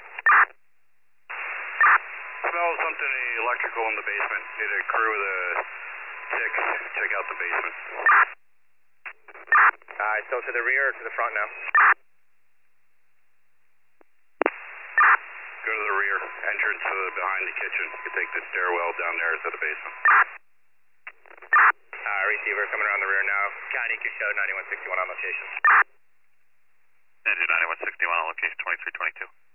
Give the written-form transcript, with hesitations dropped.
Smell something electrical in the basement. Need a crew with a tick. Check out the basement. So to the rear or to the front now? Go to the rear entrance behind the kitchen. You can take the stairwell down there to the basement. Receiver coming around the rear now. County could show 9161 on location. 9161 on location 2322.